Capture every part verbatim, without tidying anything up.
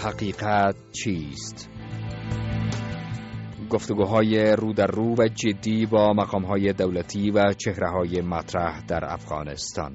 حقیقت چیست؟ گفتگوهای رو در رو و جدی با مقامهای دولتی و چهره‌های مطرح در افغانستان.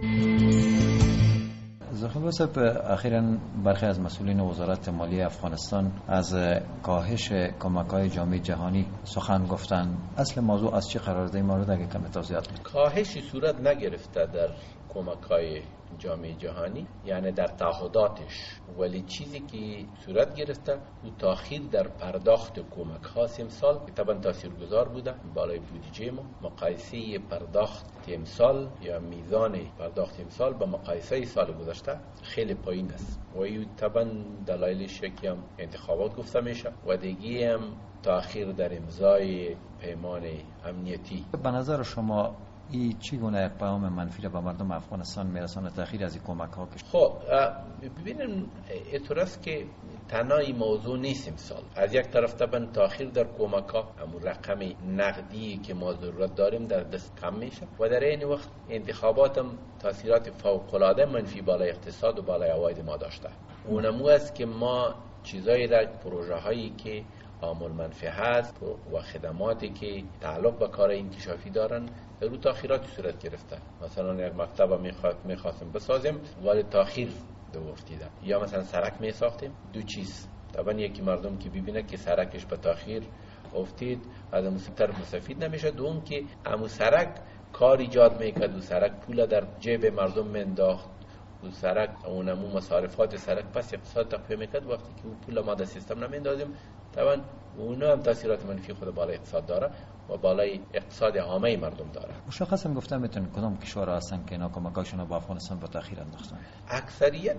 زخمی صاحب، اخیراً برخی از مسئولین وزارت مالیه افغانستان از کاهش کمک‌های جامعه جهانی سخن گفتند. اصل موضوع از چه قرار داره؟ این مورد اگه کمی توضیحات بدید. کاهشی صورت نگرفته در کمک‌های جامعه جهانی، یعنی در تعهداتش، ولی چیزی که صورت گرفته او تاخیر در پرداخت کمک ها امسال طبعا تاثیرگذار بوده بالای بودجه ما. مقایسه پرداخت امسال یا میزان پرداخت امسال با مقایسه سال گذشته خیلی پایین است و این طبعا دلایلش یکی هم انتخابات گفته میشه و دیگه هم تاخیر در امضای پیمان امنیتی. به نظر شما این چگونه پیام منفی را به مردم افغانستان میرسونه تأخیر از این کمک ها؟ خب ببینیم اعتراض که تنها این موضوع نیست امسال. از یک طرف طبعا تأخیر در کمک ها، همون رقم نقدی که ما ضرورت داریم در دست کم میشه و در این وقت انتخابات هم تاثیرات فوق العاده منفی بالای اقتصاد و بالای عواید ما داشته. اونمو است که ما چیزایی را، پروژه هایی که عامل منفی هست و خدماتی که تعلق به کار انکشافی دارن رو تاخیراتی صورت گرفته. مثلا یک مکتب میخواستیم بسازیم ولی تاخیر دو افتیده، یا مثلا سرک میساختیم. دو چیز طبعا یکی مردم که ببینه که سرکش به تاخیر افتید از امو تر مستفید نمیشه، دوم که امو سرک کار ایجاد میکرد و سرک پول در جیب مردم منداخت و سرک اونمو مصارفات سرک پس اقتصاد تقویه میکرد. وقتی که اون پول ما در سیستم نمیندازیم طبعا اونا هم تاثیرات منفی خود بالای اقتصاد داره و بالای اقتصاد عامه مردم داره. مشخصا گفتم میتونن کدام کشورها هستن که اینا کمکاشون با افغانستان با تاخیر انداختن؟ اکثریت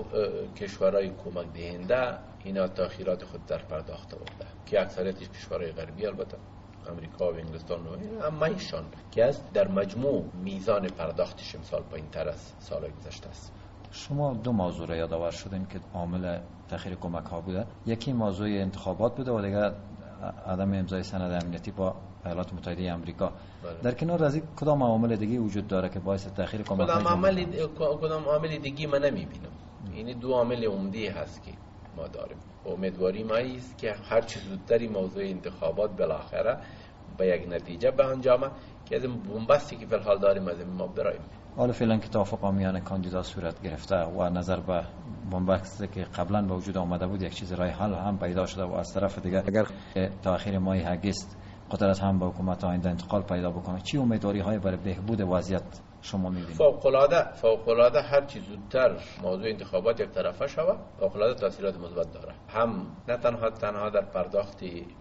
کشورهای کمک دهنده اینا تاخیرات خود در پرداخت آورده که اکثریتش کشورهای غربی، البته امریکا و انگلستان و اما ایشان که از در مجموع میزان پرداختش امسال پایین‌تر از سال گذشته است. شما دو موضوع را یادآور شدین که عامل تأخیر کمک ها بوده. یکی موضوع انتخابات بوده و دیگر عدم امضای سند امنیتی با ایالات متحده آمریکا. بله. در کنار از این کدام عامل دیگه وجود داره که باعث تأخیر کمک ها؟ کدام عامل کدام عامل دیگه من نمیبینم. این دو عامل عمده هست که ما داریم. امیدواری ما است که هر چه زودتر موضوع انتخابات بالاخره به یک نتیجه به انجام که از این بنبستی که فی الحال داریم از این ما براییم. حالا فعلا که توافق میان کاندیدا صورت گرفته و نظر به بنبستی که قبلا به وجود آمده بود یک چیز رای حل هم پیدا شده و از طرف دیگر اگر تأخیر ماه اگست قدرت هم به حکومت آینده انتقال پیدا بکنه، چی امیدواری های برای بهبود وضعیت شما می‌بینید؟ فوق العاده فوق العاده هر چیز زودتر موضوع انتخابات یک طرفه شود فوق العاده تاثیرات مثبت داره، هم نه تنها تنها در پرداخت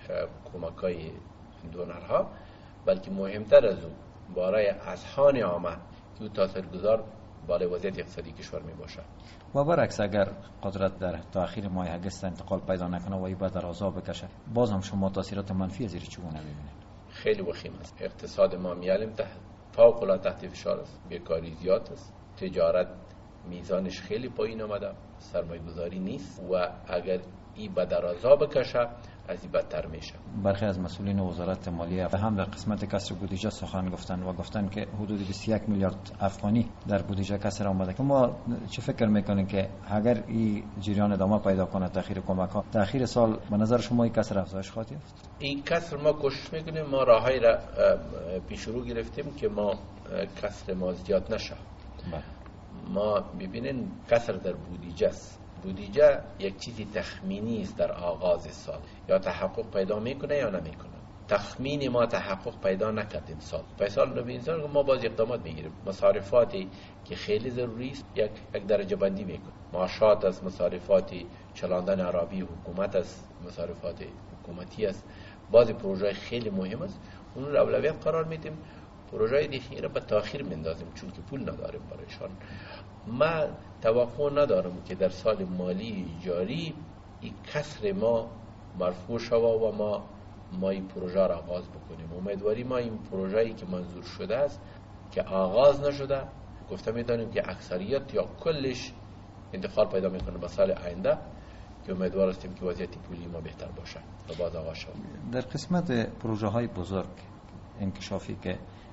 کمک‌های دونرها بلکه مهمتر از اون برای اذهان عامه که تاثیرگذار بالای وضعیت اقتصادی کشور می باشه. و برعکس اگر قدرت در تأخیر ماه اگست انتقال پیدا نکنه و این بعد در عذاب بکشه، باز هم شما تاثیرات منفی زیر چگونه می‌بینید؟ خیلی وخیم است. اقتصاد ما میالم تحت فوق العاده تحت فشار است، بیکاری زیاد است، تجارت میزانش خیلی پایین آمده، سرمایه‌گذاری نیست و اگر این به در عذاب بکشه از این بدتر میشه. برخی از مسئولین وزارت مالیه هم در قسمت کسر بودجه سخن گفتن و گفتن که حدود بیست و یک میلیارد افغانی در بودجه کسر آمده. ما چه فکر میکنین که اگر این جریان ادامه پیدا کنه تأخیر کمک ها، تأخیر سال به نظر شما این کسر افزایش خواهد یافت؟ این کسر ما کوشش میکنیم، ما راههایی را پیش رو گرفتیم که ما کسر ما زیاد نشه. بله. ما ببینین کسر در بودجه است. بودجه یک چیزی تخمینی است در آغاز سال، یا تحقق پیدا میکنه یا نمیکنه. تخمین ما تحقق پیدا نکردیم سال پس سال نو انسان ما باز اقدامات میگیریم. مصارفاتی که خیلی ضروری است یک یک درجه بندی میکنه. معاشات از مصارفاتی، چلاندن عربی حکومت از مصارفات حکومتی است. بعضی پروژه خیلی مهم است اون رو اولویت قرار میدیم، پروژه دیگه رو به تاخیر میندازیم چون که پول نداریم برایشان. ما توقع ندارم که در سال مالی جاری این کسر ما مرفوع شود و ما ما این پروژه را آغاز بکنیم. امیدواری ما این پروژه‌ای که منظور شده است که آغاز نشده، گفته می‌دانیم که اکثریت یا کلش انتقال پیدا میکنه به سال آینده، که امیدوار هستیم که وضعیت پولی ما بهتر باشه و باز آغاز شود. در قسمت پروژه‌های بزرگ انکشافی که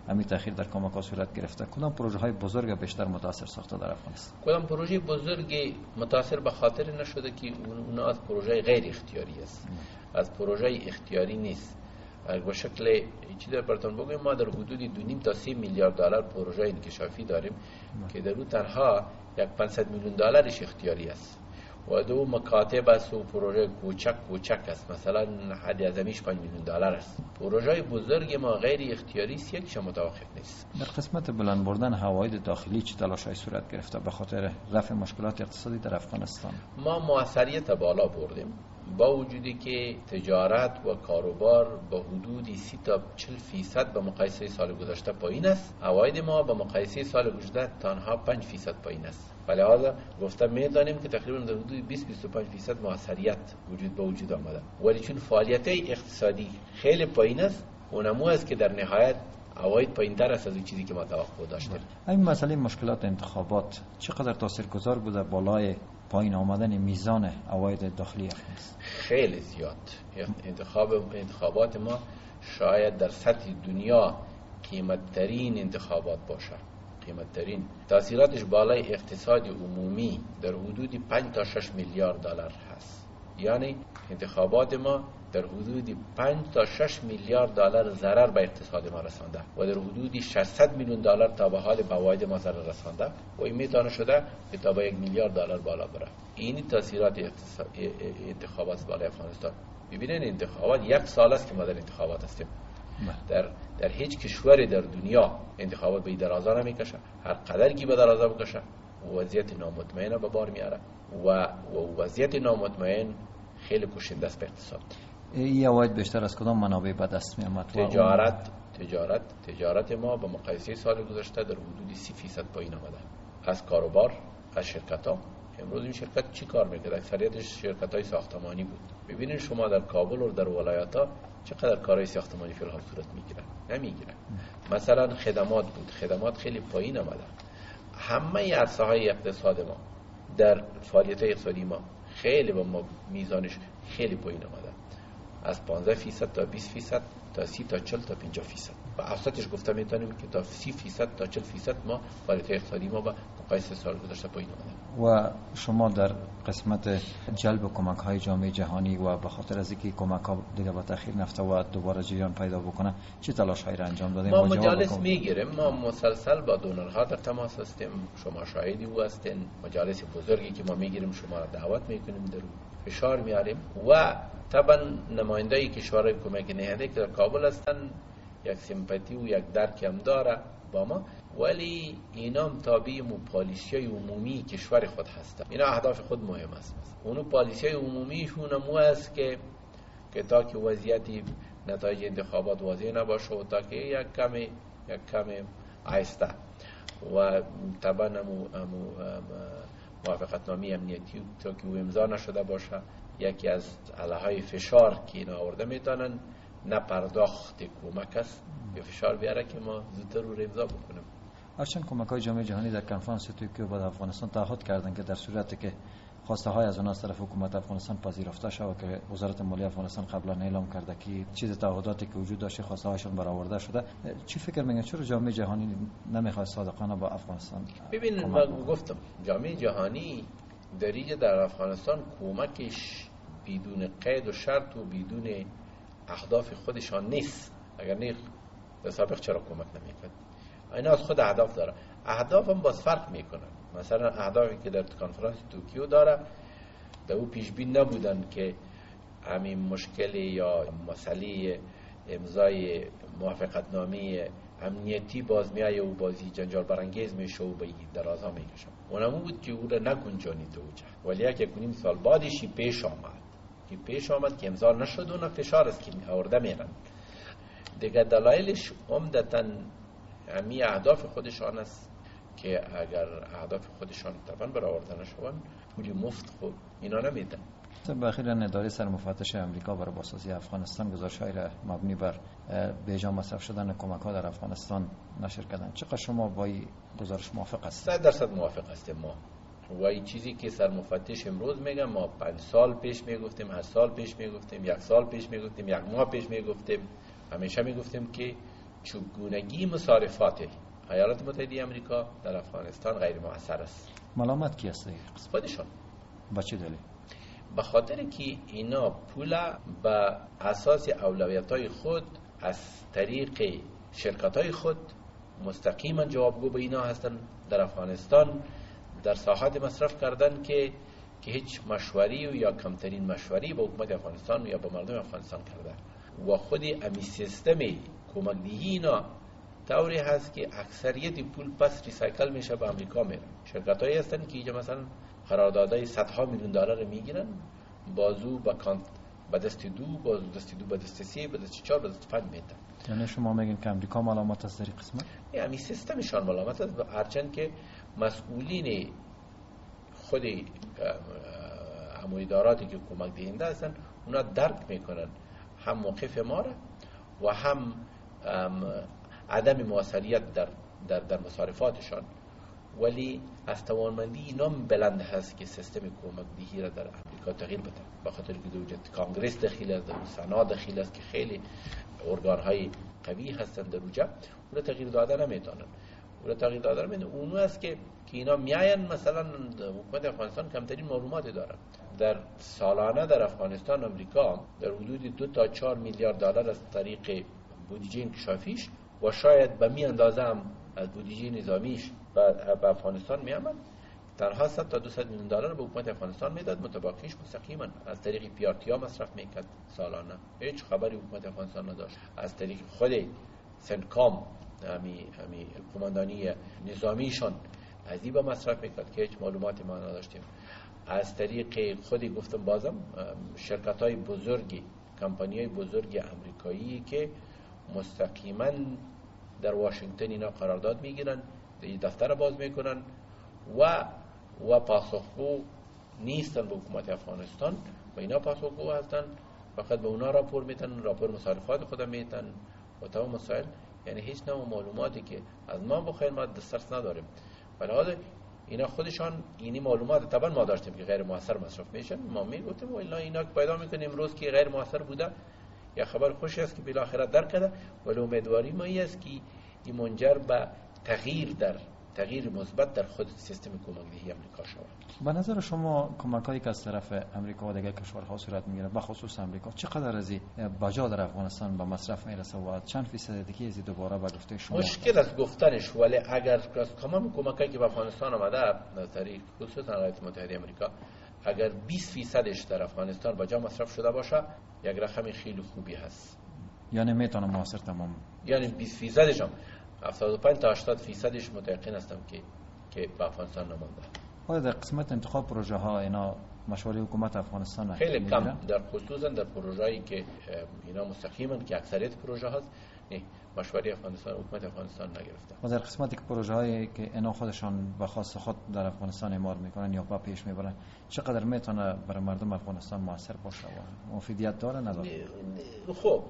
همین تأخیر در کمک ها صورت گرفته، کدام پروژه های بزرگ بیشتر متاثر ساخته در افغانستان؟ کدام پروژه بزرگ متاثر به خاطر نشده که اون از پروژه غیر اختیاری است، از پروژه اختیاری نیست. به شکل چی در براتون بگویم، ما در حدود دو نیم تا سه میلیارد دلار پروژه انکشافی داریم که در اون تنها یک پانصد میلیون دلارش اختیاری است و دو مکاتب است و پروژه کوچک کوچک است، مثلا حد اعظمیش پنج میلیون دلار است. پروژه بزرگ ما غیر اختیاری است، یکش متوقف نیست. در قسمت بلند بردن عواید داخلی چه تلاش‌هایی صورت گرفته به خاطر رفع مشکلات اقتصادی در افغانستان؟ ما موثریت بالا بردیم، با وجودی که تجارت و کاروبار با حدود سی تا چهل فیصد به مقایسه سال گذشته پایین است. عواید ما به مقایسه سال گذشته تنها پنج فیصد پایین است. ولی لحاظا گفته می‌دانیم که تقریبا در حدود بیست تا بیست و پنج فیصد موثریت وجود به وجود آمده، ولی چون فعالیت اقتصادی خیلی پایین است، اونمو است که در نهایت عواید پایین‌تر است از اون چیزی که ما توقع داشتیم. این مسئله مشکلات انتخابات چقدر تاثیرگذار بوده بالای پایین آمدن میزان عواید داخلی افغانستان؟ خیلی زیاد. انتخاب انتخابات ما شاید در سطح دنیا قیمت‌ترین انتخابات باشه. قیمت‌ترین تاثیراتش بالای اقتصاد عمومی در حدود پنج تا شش میلیارد دلار هست. یعنی انتخابات ما در حدود پنج تا شش میلیارد دلار ضرر به اقتصاد ما رسانده و در حدود ششصد میلیون دلار تا به حال فواید ما ضرر رسانده و این میتونه شده که تا به یک میلیارد دلار بالا بره. این تاثیرات اقتصاد انتخابات بالای افغانستان. ببینید انتخابات یک سال است که ما در انتخابات هستیم. در در هیچ کشوری در دنیا انتخابات به درازا نمیکشه. هر قدر کی به درازا بکشه وضعیت نامطمئن به بار میاره و وضعیت نامطمئن خیلی کشنده است به اقتصاد. این عواید بیشتر از کدام منابع به دست می آمد؟ تجارت تجارت تجارت ما به مقایسه سال گذشته در حدود سی فیصد پایین آمده. از کاروبار، از شرکت ها. امروز این شرکت چی کار میکرد؟ اکثریتش شرکت های ساختمانی بود. ببینید شما در کابل و در ولایت ها چقدر کارهای ساختمانی فی الحال صورت میگیرن؟ نمیگیرن. مثلا خدمات بود، خدمات خیلی پایین آمده. همه عرصه های اقتصاد ما در فعالیت اقتصادی ما خیلی با ما میزانش خیلی پایین آمده، از پانزده فیصد تا بیست فیصد تا سی تا چهل تا پنجاه فیصد و اوسطش گفته میتونیم که تا سی فیصد تا چهل فیصد ما فعالیت اقتصادی ما با مقایسه سال گذشته پایین آمده. و شما در قسمت جلب کمک های جامعه جهانی و به خاطر از اینکه کمک ها دیگه با تاخیر نفته و دوباره جریان پیدا بکنه چه تلاش هایی را انجام دادیم؟ ما مجالس میگیریم، ما مسلسل با دونرها در تماس هستیم، شما شاهدی او هستین. مجالس بزرگی که ما میگیریم شما را دعوت میکنیم، در فشار میاریم و طبعا نمایندای کشورهای کمک نهنده که در کابل هستن یک سیمپاتی و یک درک هم داره با ما، ولی اینا هم تابع مو پالیسی عمومی کشور خود هستن. اینا اهداف خود مهم است. اونو پالیسی عمومیشون هم است که که تا که وضعیت نتایج انتخابات واضح نباشه و تا که یک کم یک کم آهسته و طبعا همو موافقت نامه امنیتی تا که او امضا نشده باشه، یکی از علههای فشار که اینا آورده میتونن نپرداخت کمک است به فشار بیاره که ما زودتر رو امضا بکنیم. هرچند کمک های جامعه جهانی در کنفرانس توکیو با افغانستان تعهد کردند که در صورتی که خواسته های از اونها از طرف حکومت افغانستان پذیرفته شود که وزارت مالیه افغانستان قبلا اعلام کرده که چیز تعهداتی که وجود داشته خواسته هاشون برآورده شده، چی فکر میگن چرا جامعه جهانی نمیخواد صادقانه با افغانستان؟ ببین من گفتم جامعه جهانی در اینجا در افغانستان کمکش بدون قید و شرط و بدون اهداف خودشان نیست. اگر نه در سابق چرا کمک نمیکرد؟ اینا از خود اهداف داره، اهداف هم باز فرق میکنن. مثلا اهدافی که در کنفرانس توکیو داره در او پیش بین نبودن که همین مشکل یا مسئله امضای موافقت نامه امنیتی باز میایه و بازی جنجال برانگیز میشه و به درازا میکشه. اونمو بود که او را نگنجانید اوجه، ولی یک کنیم سال بعدش پیش آمد که پیش آمد که امضا نشد و نه فشار است که آورده میرن دیگه. دلایلش عمدتاً همی اهداف خودشان است که اگر اهداف خودشان طبعا برآورده نشوند پولی مفت خود اینا نمیدن. به اخیراً اداره سرمفتش امریکا برای بازسازی افغانستان گزارش‌هایی را مبنی بر بیجا مصرف شدن کمک‌ها در افغانستان نشر کردند. چقدر شما با این گزارش موافق هستید؟ صد درصد موافق هستیم ما. و این چیزی که سرمفتش امروز میگم ما پنج سال پیش میگفتیم، هشت سال پیش میگفتیم، یک سال پیش میگفتیم، یک ماه پیش میگفتیم، همیشه میگفتیم که چگونگی مصارفات ایالات متحده آمریکا در افغانستان غیر مؤثر است. ملامت کی است؟ خودشان. با چه دلیل؟ به خاطر که اینا پول به اساس اولویت‌های خود از طریق شرکت‌های خود مستقیما جوابگو به اینا هستن در افغانستان در ساحات مصرف کردن که که هیچ مشوری یا کمترین مشوری به حکومت افغانستان یا به مردم افغانستان کرده و خود امی سیستم کمک‌دهی اینا طوری هست که اکثریت پول پس ریسایکل میشه به امریکا میره. شرکت‌هایی هستن که اینجا مثلا قراردادهای صدها میلیون دلار میگیرن، بازو با کانت به دست دو، بازو دست دو به دست سه، به دست چهار، به دست پنج میتن. یعنی شما میگین که امریکا ملامت است در این قسمت؟ یعنی سیستمشان ملامت است، هرچند که مسئولین خود همون اداراتی که کمک دهنده هستن اونا درک میکنن هم موقف ما را و هم عدم موثریت در در در مصارفاتشان، ولی از توانمندی اینا بلند هست که سیستم کمک دهی را در امریکا تغییر بده، به خاطر که وجود کانگرس داخل است، در سنا داخل است که خیلی ارگان‌های قوی هستند در اونجا، اون را تغییر دادن نمیتونن. اون را تغییر دادن نمیتونن. اونو است که که اینا میاین مثلا حکومت افغانستان کمترین معلوماتی داره. در سالانه در افغانستان امریکا در حدود دو تا چهار میلیارد دلار از طریق بودجه انکشافیش و شاید به می اندازه هم از بودجه نظامیش به افغانستان می آمد، تنها صد تا دویست میلیون دلار به حکومت افغانستان میداد، متبقیش مستقیما از طریق پی آر تی ها مصرف میکرد سالانه. هیچ خبری حکومت افغانستان نداشت. از طریق خود سنکام همی همی قماندانی نظامیشان از این به مصرف میکرد که هیچ معلوماتی ما نداشتیم. از طریق خودی گفتم بازم شرکت های بزرگی، کمپانی های بزرگی امریکایی که مستقیما در واشنگتن اینا قرارداد میگیرن، دفتر باز میکنن و و پاسخگو نیستن به حکومت افغانستان و اینا پاسخگو هستن، فقط به اونا راپور میتن، راپور مصارفات خودم میتن و تمام مسائل. یعنی هیچ نوع معلوماتی که از ما بخیر ما دسترس نداریم. ولی حالا اینا خودشان اینی معلومات طبعا ما داشتیم که غیر موثر مصرف میشن، ما میگفتیم و الا اینا پیدا میکنیم امروز که غیر موثر بوده یا خبر خوشی است که بالاخره درک کرده، ولی امیدواری ما است که این منجر به تغییر در تغییر مثبت در خود سیستم کمک‌دهی آمریکا شود. به نظر شما کمک‌هایی که از طرف امریکا و دیگر کشورها صورت میگیره به خصوص امریکا چقدر از بجا در افغانستان به مصرف میرسه و چند فیصد دیگه از دوباره به گفته شما؟ مشکل است گفتنش، ولی اگر از تمام کمکایی که به افغانستان آمده از طریق خصوصا ایالات متحده آمریکا اگر بیست فیصدش در افغانستان بجا مصرف شده باشه یک رقم خیلی خوبی هست. یعنی میتونه موثر تمام، یعنی بیست فیصدش هم هفتاد و پنج تا هشتاد فیصدش متأکد هستم که که به افغانستان نمونده. آیا در قسمت انتخاب پروژه ها اینا مشوره حکومت افغانستان خیلی کم، در خصوصا در پروژه‌ای که اینا مستقیما که اکثریت پروژه هاست نه مشوره افغانستان حکومت افغانستان نگرفته. و در قسمتی که پروژه هایی که اینا خودشان به خاص خود در افغانستان اعمار میکنن یا با پیش میبرن چقدر میتونه برای مردم افغانستان موثر باشه و مفیدیت داره نداره؟ خب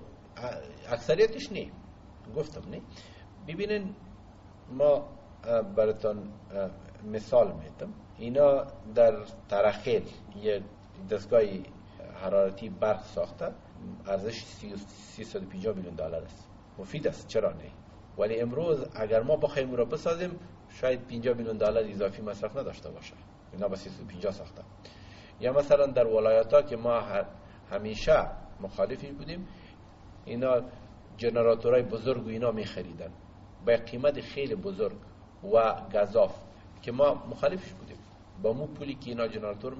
اکثریتش نه، گفتم نه. ببینین ما براتون مثال میدم، اینا در ترخیل یه دستگاه حرارتی برق ساخته، ارزش سیصد و پنجاه میلیون دلار است. مفید است، چرا نه؟ ولی امروز اگر ما بخوایم اون را بسازیم شاید پنجاه میلیون دلار اضافی مصرف نداشته باشه. اینا با سیصد و پنجاه ساخته. یا مثلا در ولایت‌ها که ما همیشه مخالفی بودیم، اینا جنراتورهای بزرگ و اینا می‌خریدن با قیمت خیلی بزرگ و گزاف که ما مخالفش بودیم. با مو پولی که اینا جنراتور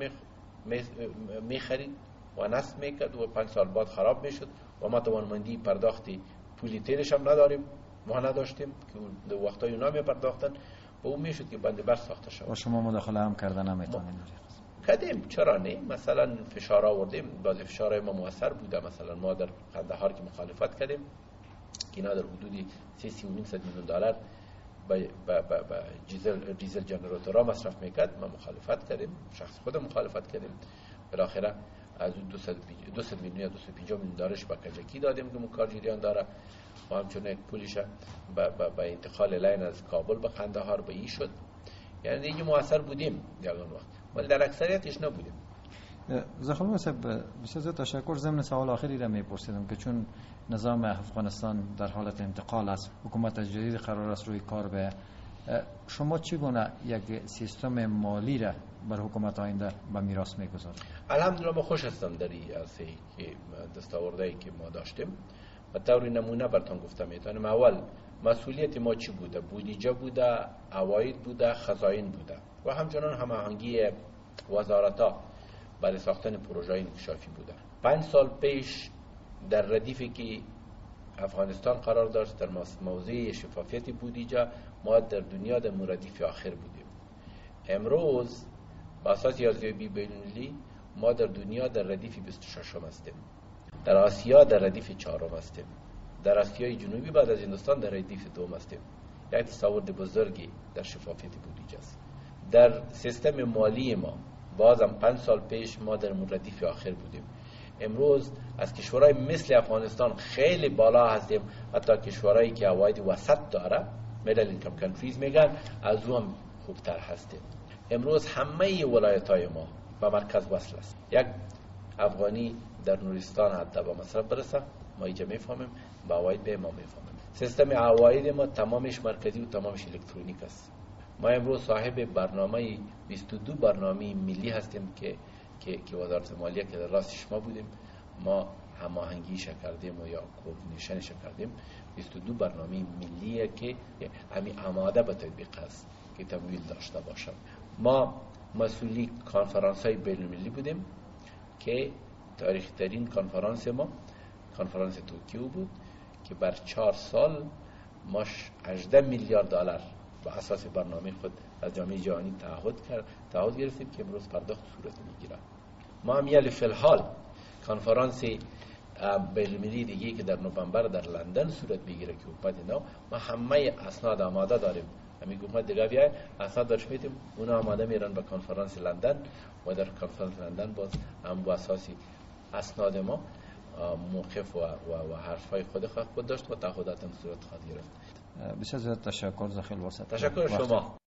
می‌خرید و نصب میکرد و پنج سال بعد خراب میشد و ما توانمندی پرداختی پولی تیرش هم نداریم، ما نداشتیم که در وقتای اونا می پرداختن و اون میشد که بند برق ساخته شد. و شما مداخله هم کردن نمیتونید؟ کردیم، چرا نه؟ مثلا فشار آوردیم، بعض فشارهای ما موثر بوده. مثلا ما در قندهار که مخالفت کردیم که اینا در حدود سه سی و نیم صد میلیون دلار با با با دیزل دیزل جنراتورها مصرف میکرد، ما مخالفت کردیم، شخص خود مخالفت کردیم. بالاخره از دویست میلیون یا دویست و پنجاه میلیون دلارش با کجکی دادیم که کار جریان داره و همچنین پولش با با با انتقال لاین از کابل به قندهار به این شد. یعنی دیگه موثر بودیم در اون وقت، ولی در اکثریتش نبودیم. زخم واسه بسیار تشکر. ضمن سوال آخری را میپرسیدم که چون نظام افغانستان در حالت انتقال است، حکومت جدید قرار است روی کار به، شما چگونه یک سیستم مالی را بر حکومت آینده به میراث میگذارید؟ الحمدلله ما خوش هستم در این عرصه که دستاوردهایی که ما داشتیم. و طور نمونه براتون گفتم میتونم. اول مسئولیت ما چی بوده؟ بودجه بوده، عواید بوده، خزاین بوده و همچنان هماهنگی وزارت‌ها برای ساختن پروژه‌های انکشافی بوده. پنج سال پیش در ردیفی که افغانستان قرار داشت در موضوع شفافیت بودجه، ما در دنیا در ردیف آخر بودیم. امروز با اساس ارزیابی بین‌المللی ما در دنیا در ردیف بیست و شش هستیم. در آسیا در ردیف چهارم هستیم. در آسیای جنوبی بعد از هندوستان در ردیف دوم هستیم. یک تصاورد بزرگی در شفافیت بودجه است. در سیستم مالی ما بازم پنج سال پیش ما در ردیف آخر بودیم. امروز از کشورهای مثل افغانستان خیلی بالا هستیم. حتی کشورهایی که عواید وسط داره، میدل اینکم کانتریز میگن، از اون هم خوبتر هستیم. امروز همه ولایت‌های ما به مرکز وصل است. یک افغانی در نورستان حتی به مصرف برسه، ما اینجا میفهمیم، با عواید به ما میفهمیم. سیستم عواید ما تمامش مرکزی و تمامش الکترونیک است. ما امروز صاحب برنامه بیست و دو برنامه ملی هستیم که که که وزارت مالیه که در راست شما بودیم، ما هماهنگی کردیم و یا کوردینیشن کردیم. بیست و دو برنامه ملیه که همین آماده به تطبیق است که تمویل داشته باشد. ما مسئولی کنفرانس های بین المللی بودیم که تاریخی ترین کنفرانس ما کنفرانس توکیو بود که بر چهار سال ما هجده میلیارد دلار با اساس برنامه خود از جامعه جهانی تعهد کرد تعهد گرفتیم که امروز پرداخت صورت میگیره. ما هم یلی فی الحال کنفرانس بین‌المللی دیگه که در نوامبر در لندن صورت میگیره که حکومت نو، ما همه اسناد آماده داریم. همین حکومت دیگه بیای اسناد درش میتیم، اونا آماده میرن به کنفرانس لندن و در کنفرانس لندن باز هم با اساسی اسناد ما موقف و و, و حرفای خود خود داشت و تعهدات صورت خواهد گرفت. بسیار زیاد تشکر زخیل واسط. تشکر شما.